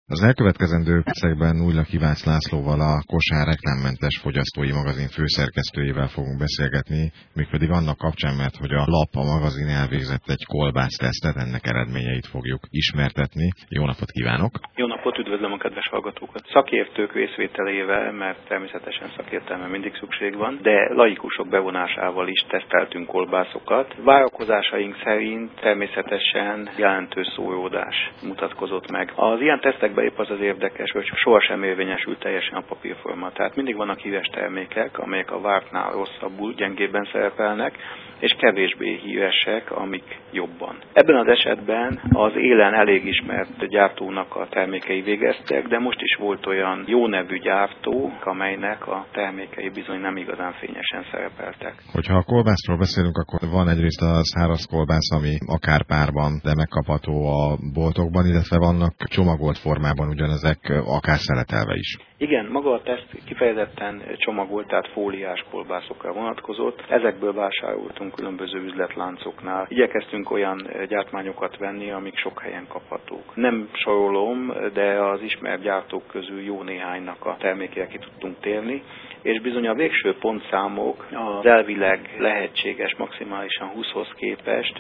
Az elkövetkezendő percekben Újlaki Kivács Lászlóval, a Kosár reklámmentes fogyasztói magazin főszerkesztőjével fogunk beszélgetni, mégpedig annak kapcsán, mert hogy a lap, a magazin elvégzett egy kolbásztesztet, ennek eredményeit fogjuk ismertetni. Jó napot kívánok! Jó napot, üdvözlöm a kedves hallgatókat! Szakértők részvételével, mert természetesen szakértelme mindig szükség van, de laikusok bevonásával is teszteltünk kolbászokat. Várakozásaink szerint természetesen jelentős szóródás mutatkozott meg. Az ilyen tesztekben épp az érdekes, hogy sohasem érvényesül teljesen a papírforma. Tehát mindig vannak híres termékek, amelyek a vártnál rosszabbul, gyengébben szerepelnek, és kevésbé híresek, amik jobban. Ebben az esetben az élen elég ismert gyártónak a termékei végeztek, de most is volt olyan jó nevű gyártó, amelynek a termékei bizony nem igazán fényesen szerepeltek. Hogyha a kolbászról beszélünk, akkor van egyrészt a száraz kolbász, ami akár párban, de megkapható a boltokban, illetve vannak csomagolt formában ugyanezek, akár szeletelve is. Igen, maga a teszt kifejezetten csomagolt, tehát fóliás kolbászokra vonatkozott. Ezekből vásároltunk különböző üzletláncoknál. Igyekeztünk olyan gyártmányokat venni, amik sok helyen kaphatók. Nem sorolom, de az ismert gyártók közül jó néhánynak a termékére ki tudtunk térni, és bizony a végső pontszámok az elvileg lehetséges maximálisan 20-hoz képest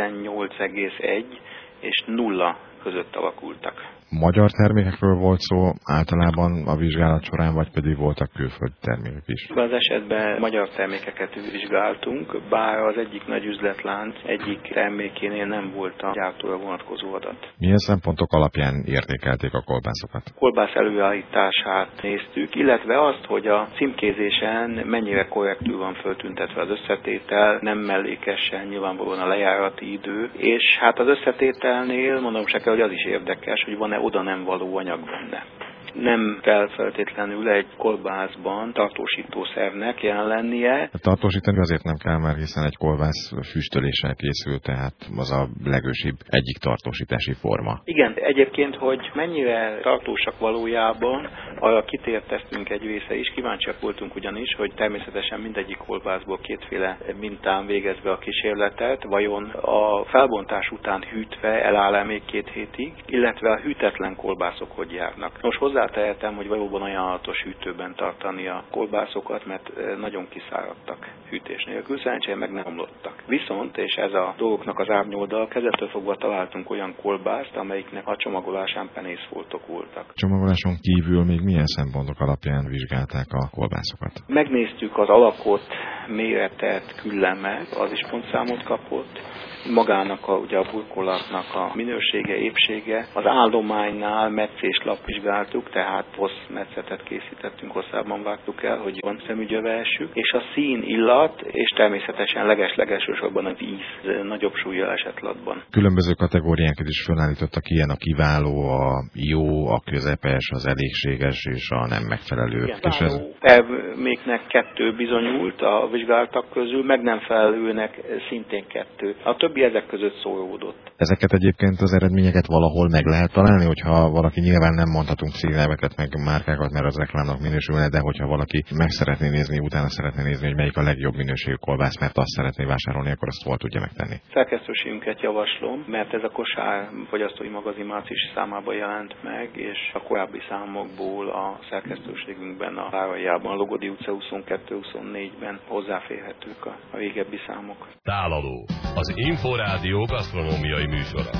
18,1 és 0 között alakultak. Magyar termékekről volt szó általában a vizsgálat során, vagy pedig voltak külföldi termékek is? Ebben az esetben magyar termékeket vizsgáltunk, bár az egyik nagy üzletlánc egyik termékénél nem volt a gyártóra vonatkozó adat. Milyen szempontok alapján értékelték a kolbászokat? A kolbász előállítását néztük, illetve azt, hogy a címkézésen mennyire korrektül van föltüntetve az összetétel, nem mellékesen nyilvánvalóan a lejárati idő, és hát az összetételnél mondom se kell, hogy az is érdekes, hogy van-e oda nem való anyag benne. Nem kell feltétlenül egy kolbászban tartósítószernek jelen lennie. Tartósítani azért nem kell, mert hiszen egy kolbász füstöléssel készül, tehát az a legősibb egyik tartósítási forma. Igen, egyébként, hogy mennyire tartósak valójában, arra kitért tesztünk egy része is. Kíváncsiak voltunk ugyanis, hogy természetesen mindegyik kolbászból kétféle mintán végezve a kísérletet, vajon a felbontás után hűtve eláll-e még 2 hétig, illetve a hűtetlen kolbászok hogy járnak. Most hozzátehetem, hogy valóban ajánlatos hűtőben tartani a kolbászokat, mert nagyon kiszáradtak hűtés nélkül, szerencsére meg nem omlottak. Viszont, és ez a dolgoknak az árnyoldal, kezdettől fogva találtunk olyan kolbászt, amelyiknek a csomagolásán penészfoltok voltak. Csomagoláson kívül még milyen szempontok alapján vizsgálták a kolbászokat? Megnéztük az alakot, méretet, küllemet, az is pontszámot kapott. Magának ugye a burkolatnak a minősége, épsége. Az állománynál metszéslap vizsgáltuk, tehát hosszmetszetet készítettünk, hosszában vágtuk el, hogy van szemügyövelsük, és a szín, illat, és természetesen leges-legelsősorban az íz nagyobb súllyal esett latban. Különböző kategóriánkat is felállítottak, ilyen a kiváló, a jó, a közepes, az elégséges és a nem megfelelő. Igen, és ez terméknek 2 bizonyult a vizsgáltak közül, meg nem felelőnek szintén 2. A többi ezek között szóródott. Ezeket egyébként az eredményeket valahol meg lehet találni, hogyha valaki, nyilván nem mondhatunk címneveket, meg márkákat, mert az reklámnak minősülne, de hogyha valaki meg szeretné nézni, utána szeretné nézni, hogy melyik a legjobb minőségű kolbász, mert azt szeretné vásárolni, akkor azt hol tudja megtenni. Szerkesztőségünket javaslom, mert ez a Kosár fogyasztói magazin márciusi számában jelent meg, és a korábbi számokból a szerkesztőségünkben a Várajában, a Logodi utca 22-24-ben hozzáférhetők a régebbi számok. Tálaló, az Inforádió gasztronómiai műsora.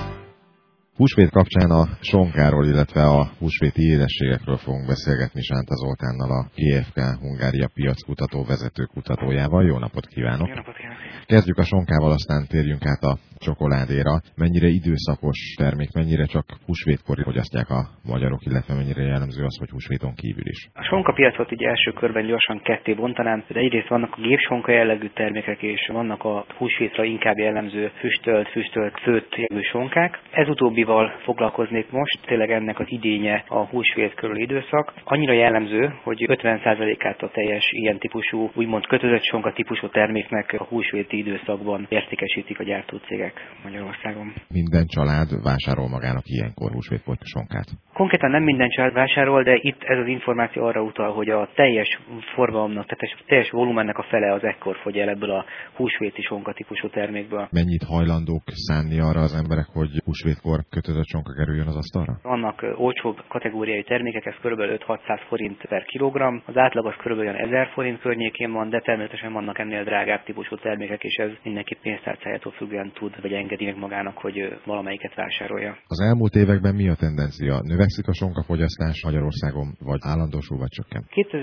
Húsvét kapcsán a sonkáról, illetve a húsvéti édességekről fogunk beszélgetni Sánta Zoltánnal, a GFK Hungária piackutató vezető kutatójával. Jó napot kívánok! Jó napot kívánok! Kezdjük a sonkával, aztán térjünk át a csokoládéra. Mennyire időszakos termék, mennyire csak húsvétkor fogyasztják a magyarok, illetve mennyire jellemző az, hogy húsvéton kívül is? A sonkapiacot így első körben gyorsan ketté bontanám. Egyrészt vannak a gépsonka jellegű termékek, és vannak a húsvétra inkább jellemző füstölt, főtt jellegű sonkák. Ez utóbbival foglalkoznék most, tényleg ennek az idénye a húsvét körüli időszak. Annyira jellemző, hogy 50%-át a teljes ilyen típusú, úgymond kötözött sonka típusú terméknek a húsvéti időszakban értékesítik a gyártócégek Magyarországon. Minden család vásárol magának ilyenkor húsvétkor sonkát? Konkrétan nem minden család vásárol, de itt ez az információ arra utal, hogy a teljes forgalomnak, tehát teljes volumennek a fele az ekkor fogy el ebből a húsvéti sonka típusú termékből. Mennyit hajlandók szánni arra az emberek, hogy húsvétkor kötődött csonka kerüljön az asztalra? Vannak olcsóbb kategóriai termékek, ez kb. 5-600 forint per kilogramm, az átlag az kb. 1000 forint környékén van, de természetesen vannak ennél drágább típusú termékek, és ez mindenki pénztárcájától függően tud, vagy engedi meg magának, hogy valamelyiket vásárolja. Az elmúlt években mi a tendencia? Növekszik a sonkafogyasztás Magyarországon, vagy állandósul, vagy csökken?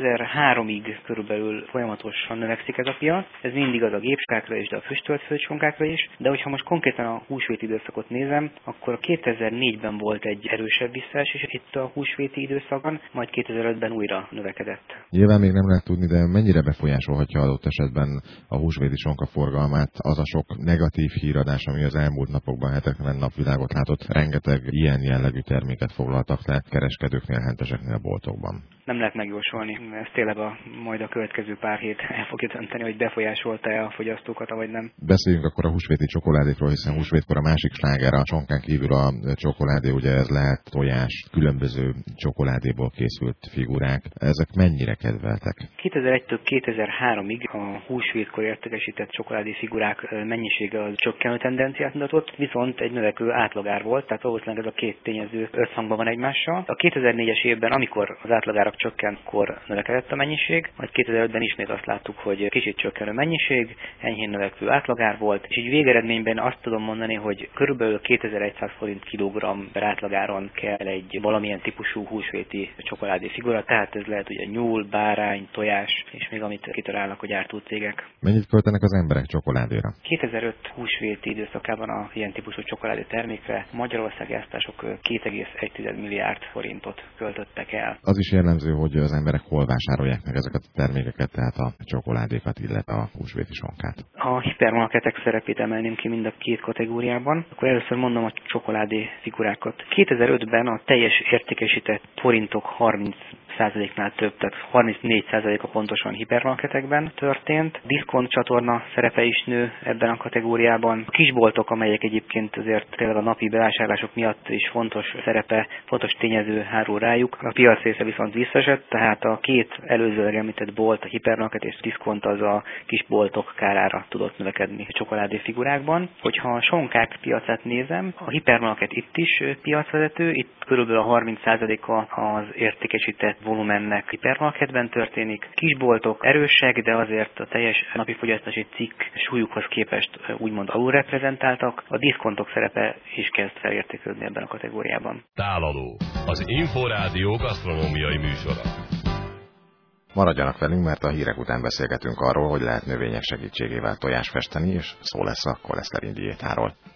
2003-ig körülbelül folyamatosan növekszik ez a piac. Ez mindig az a gépsonkákra és a füstölt földsonkákra is, de hogyha most konkrétan a húsvéti időszakot nézem, akkor 2004-ben volt egy erősebb visszaesés itt a húsvéti időszakban, majd 2005-ben újra növekedett. Nyilván még nem lehet tudni, de mennyire befolyásolhatja adott esetben a húsvéti sonka forgalmát az a sok negatív híradás, ami az elmúlt napokban, hetekben napvilágot látott, rengeteg ilyen jellegű terméket foglaltak le kereskedőknél, henteseknél, boltokban. Nem lehet megjósolni. Ez tényleg majd a következő pár hét el fogja dönteni, hogy befolyásolta-e a fogyasztókat, vagy nem. Beszéljünk akkor a húsvéti csokoládékról, hiszen húsvétkor a másik sláger a csonkán kívül a csokoládé, ugye ez lehet tojás, különböző csokoládéból készült figurák. Ezek mennyire kedveltek? 2001-től 2003-ig a húsvétkor értékesített csokoládé figurák mennyisége az csökkenő tendenciát mutatott, viszont egy növekvő átlagár volt, tehát valószínűleg ez a két tényező összhangban van egymással. A 2004-es évben, amikor az átlagárak csökkent, akkor növekedett a mennyiség, majd 2005-ben ismét azt láttuk, hogy kicsit csökkenő mennyiség, enyhén növekvő átlagár volt, és így végeredményben azt tudom mondani, hogy körülbelül 2100 forint kilogramm per átlagáron kell egy valamilyen típusú húsvéti csokoládé figura, tehát ez lehet ugye nyúl, bárány, tojás, és még amit kitalálnak a gyártócégek. Mennyit költenek az emberek csokoládéra? 2005 húsvéti időszakában a ilyen típusú csokoládé termékre magyarországi gyártások 2,1 milliárd forintot költöttek el. Az is jellemző, hogy az emberek hol vásárolják meg ezeket a termékeket, tehát a csokoládékat, illetve a húsvéti sonkát. A hipermarketek szerepét emelném ki mind a két kategóriában. Akkor először mondom a csokoládé figurákat. 2005-ben a teljes értékesített forintok 30%-nál több, tehát 34%-a pontosan hipermarketekben történt. Diszkont csatorna szerepe is nő ebben a kategóriában. A kisboltok, amelyek egyébként azért tényleg a napi bevásárlások miatt is fontos szerepe, fontos tényező hárul rájuk. A piac része viszont visszaesett, tehát a két előzőleg említett bolt, a hipermarket és diszkont az a kisboltok kárára tudott növekedni a csokoládé figurákban. Hogyha a sonkák piacát nézem, a hipermarket itt is piacvezető, itt körülbelül a 30%-a az értékesített volumennek hipermarketben történik. Kisboltok erősek, de azért a teljes napi fogyasztási cikk súlyukhoz képest úgymond alulreprezentáltak. A diszkontok szerepe is kezd felértékelődni ebben a kategóriában. Tálaló, az Inforádió gasztronómiai műsora. Maradjanak velünk, mert a hírek után beszélgetünk arról, hogy lehet növények segítségével tojást festeni, és szó lesz a koleszterin diétáról.